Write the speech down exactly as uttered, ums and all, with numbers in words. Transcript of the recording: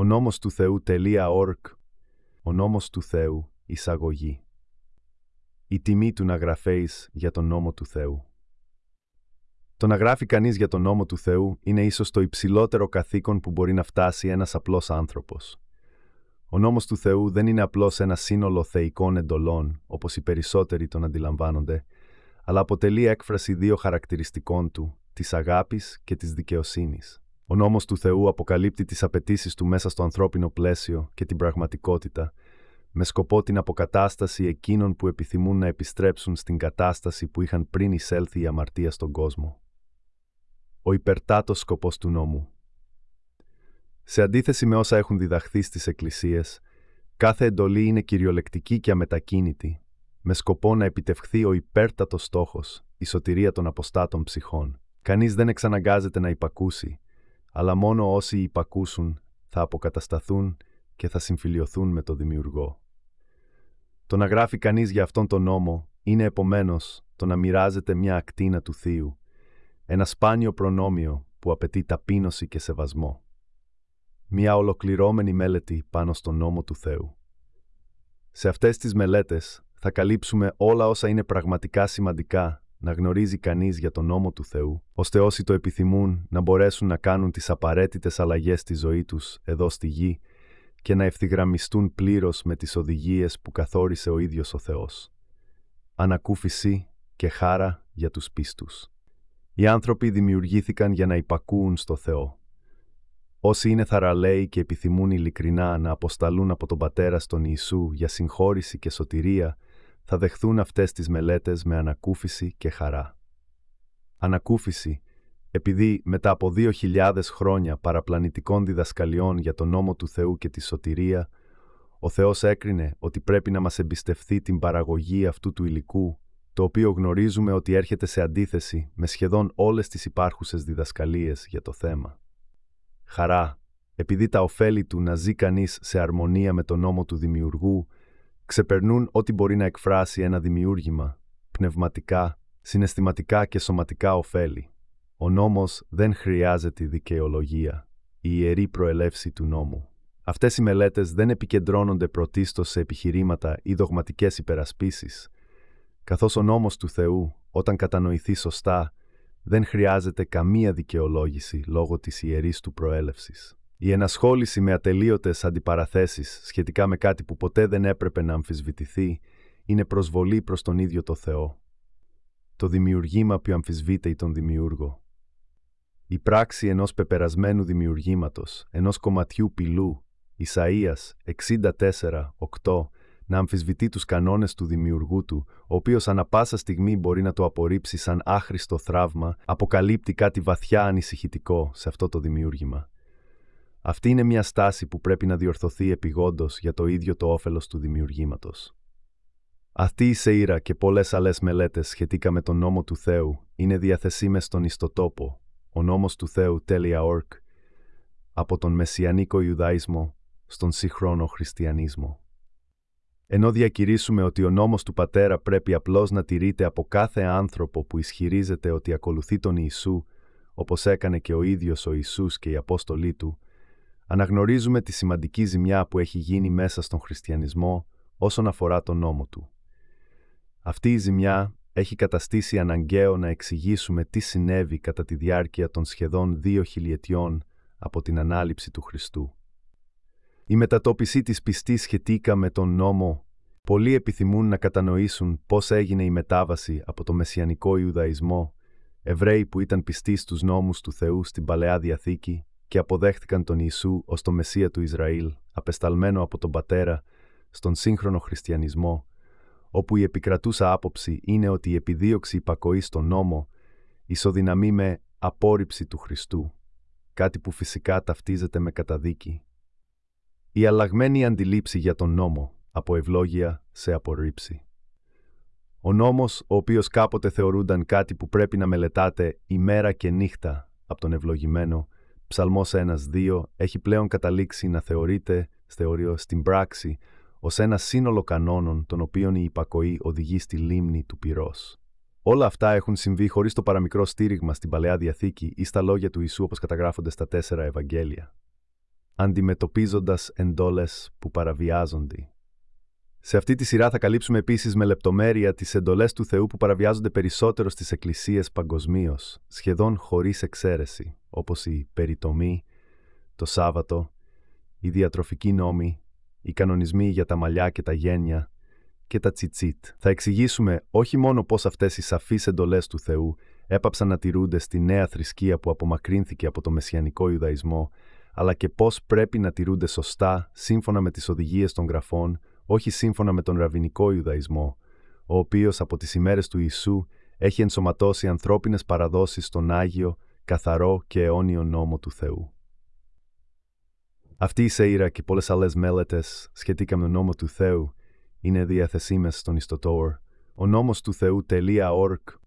Ο νόμος του Θεού.org. Ο νόμος του Θεού, εισαγωγή. Η τιμή του να γραφέεις για τον νόμο του Θεού. Το να γράφει κανείς για τον νόμο του Θεού είναι ίσως το υψηλότερο καθήκον που μπορεί να φτάσει ένας απλός άνθρωπος. Ο νόμος του Θεού δεν είναι απλώς ένα σύνολο θεϊκών εντολών, όπως οι περισσότεροι τον αντιλαμβάνονται, αλλά αποτελεί έκφραση δύο χαρακτηριστικών του, της αγάπης και της δικαιοσύνης. Ο νόμος του Θεού αποκαλύπτει τις απαιτήσεις του μέσα στο ανθρώπινο πλαίσιο και την πραγματικότητα, με σκοπό την αποκατάσταση εκείνων που επιθυμούν να επιστρέψουν στην κατάσταση που είχαν πριν εισέλθει η αμαρτία στον κόσμο. Ο υπερτάτος σκοπός του νόμου. Σε αντίθεση με όσα έχουν διδαχθεί στις εκκλησίες, κάθε εντολή είναι κυριολεκτική και αμετακίνητη, με σκοπό να επιτευχθεί ο υπέρτατος στόχος, η σωτηρία των αποστάτων ψυχών. Κανείς δεν εξαναγκάζεται να υπακούσει, αλλά μόνο όσοι υπακούσουν θα αποκατασταθούν και θα συμφιλιωθούν με το Δημιουργό. Το να γράφει κανείς για αυτόν τον νόμο είναι επομένως το να μοιράζεται μια ακτίνα του Θείου, ένα σπάνιο προνόμιο που απαιτεί ταπείνωση και σεβασμό. Μια ολοκληρώμενη μελέτη πάνω στον νόμο του Θεού. Σε αυτές τις μελέτες θα καλύψουμε όλα όσα είναι πραγματικά σημαντικά να γνωρίζει κανείς για τον νόμο του Θεού, ώστε όσοι το επιθυμούν να μπορέσουν να κάνουν τις απαραίτητες αλλαγές στη ζωή τους εδώ στη γη και να ευθυγραμμιστούν πλήρως με τις οδηγίες που καθόρισε ο ίδιος ο Θεός. Ανακούφιση και χάρα για τους πίστους. Οι άνθρωποι δημιουργήθηκαν για να υπακούουν στο Θεό. Όσοι είναι θαραλέοι και επιθυμούν ειλικρινά να αποσταλούν από τον Πατέρα στον Ιησού για συγχώρηση και σωτηρία, θα δεχθούν αυτές τις μελέτες με ανακούφιση και χαρά. Ανακούφιση, επειδή μετά από δύο χιλιάδες χρόνια παραπλανητικών διδασκαλιών για τον νόμο του Θεού και τη σωτηρία, ο Θεός έκρινε ότι πρέπει να μας εμπιστευθεί την παραγωγή αυτού του υλικού, το οποίο γνωρίζουμε ότι έρχεται σε αντίθεση με σχεδόν όλες τις υπάρχουσες διδασκαλίες για το θέμα. Χαρά, επειδή τα ωφέλη του να ζει κανείς σε αρμονία με τον νόμο του Δημιουργού ξεπερνούν ό,τι μπορεί να εκφράσει ένα δημιούργημα, πνευματικά, συναισθηματικά και σωματικά ωφέλη. Ο νόμος δεν χρειάζεται δικαιολογία, η ιερή προελεύση του νόμου. Αυτές οι μελέτες δεν επικεντρώνονται πρωτίστως σε επιχειρήματα ή δογματικές υπερασπίσεις, καθώς ο νόμος του Θεού, όταν κατανοηθεί σωστά, δεν χρειάζεται καμία δικαιολόγηση λόγω της ιερής του προέλευσης. Η ενασχόληση με ατελείωτες αντιπαραθέσεις σχετικά με κάτι που ποτέ δεν έπρεπε να αμφισβητηθεί είναι προσβολή προς τον ίδιο το Θεό. Το δημιουργήμα που αμφισβήτει τον Δημιούργο. Η πράξη ενός πεπερασμένου δημιουργήματος, ενός κομματιού πυλού, Ισαΐας εξήντα τέσσερα οκτώ, να αμφισβητεί τους κανόνες του δημιουργού του, ο οποίος ανα πάσα στιγμή μπορεί να το απορρίψει σαν άχρηστο θραύμα, αποκαλύπτει κάτι βαθιά ανησυχητικό σε αυτό το δημιούργημα. Αυτή είναι μια στάση που πρέπει να διορθωθεί επειγόντως για το ίδιο το όφελος του δημιουργήματος. Αυτή η σεΐρα και πολλές άλλες μελέτες σχετικά με τον νόμο του Θεού είναι διαθεσίμες στον ιστοτόπο, ο νόμος του Θεού.org, από τον Μεσιανικό Ιουδαϊσμό στον σύγχρονο Χριστιανισμό. Ενώ διακηρύσουμε ότι ο νόμος του Πατέρα πρέπει απλώς να τηρείται από κάθε άνθρωπο που ισχυρίζεται ότι ακολουθεί τον Ιησού, όπως έκανε και ο ίδιος ο Ιησούς και οι Απόστολοι του, αναγνωρίζουμε τη σημαντική ζημιά που έχει γίνει μέσα στον χριστιανισμό όσον αφορά τον νόμο του. Αυτή η ζημιά έχει καταστήσει αναγκαίο να εξηγήσουμε τι συνέβη κατά τη διάρκεια των σχεδόν δύο χιλιετιών από την ανάληψη του Χριστού. Η μετατόπιση της πιστής σχετικά με τον νόμο. Πολλοί επιθυμούν να κατανοήσουν πώς έγινε η μετάβαση από το Μεσιανικό Ιουδαϊσμό, Εβραίοι που ήταν πιστοί στους νόμους του Θεού στην Παλαιά Διαθήκη και αποδέχτηκαν τον Ιησού ως το Μεσσία του Ισραήλ, απεσταλμένο από τον Πατέρα, στον σύγχρονο χριστιανισμό, όπου η επικρατούσα άποψη είναι ότι η επιδίωξη υπακοής στον νόμο ισοδυναμεί με απόρριψη του Χριστού, κάτι που φυσικά ταυτίζεται με καταδίκη. Η αλλαγμένη αντιλήψη για τον νόμο, από ευλόγια σε απορρίψη. Ο νόμος, ο οποίος κάποτε θεωρούνταν κάτι που πρέπει να μελετάτε ημέρα και νύχτα από τον ευλογημένο, Ψαλμός ένα δύο, έχει πλέον καταλήξει να θεωρείται, θεωρείο στην πράξη, ως ένα σύνολο κανόνων, των οποίων η υπακοή οδηγεί στη λίμνη του πυρός. Όλα αυτά έχουν συμβεί χωρίς το παραμικρό στήριγμα στην Παλαιά Διαθήκη ή στα λόγια του Ιησού όπως καταγράφονται στα τέσσερα Ευαγγέλια. αντιμετωπίζοντας εντόλες που παραβιάζονται. Σε αυτή τη σειρά θα καλύψουμε επίσης με λεπτομέρεια τις εντολές του Θεού που παραβιάζονται περισσότερο στις εκκλησίες παγκοσμίως, σχεδόν χωρίς εξαίρεση, όπως η περιτομή, το Σάββατο, οι διατροφικοί νόμοι, οι κανονισμοί για τα μαλλιά και τα γένια και τα τσιτσίτ. Θα εξηγήσουμε όχι μόνο πώς αυτές οι σαφείς εντολές του Θεού έπαψαν να τηρούνται στη νέα θρησκεία που απομακρύνθηκε από το μεσιανικό Ιουδαϊσμό, αλλά και πώς πρέπει να τηρούνται σωστά σύμφωνα με τις οδηγίες των γραφών, όχι σύμφωνα με τον ραβινικό Ιουδαϊσμό, ο οποίος από τις ημέρες του Ιησού έχει ενσωματώσει ανθρώπινες παραδόσεις στον Άγιο, καθαρό και αιώνιο νόμο του Θεού. Αυτή η σειρά και πολλές άλλες μελέτες σχετικά με τον νόμο του Θεού είναι διαθεσίμες στον ιστοτόρο ο νόμος του Θεού τελεία org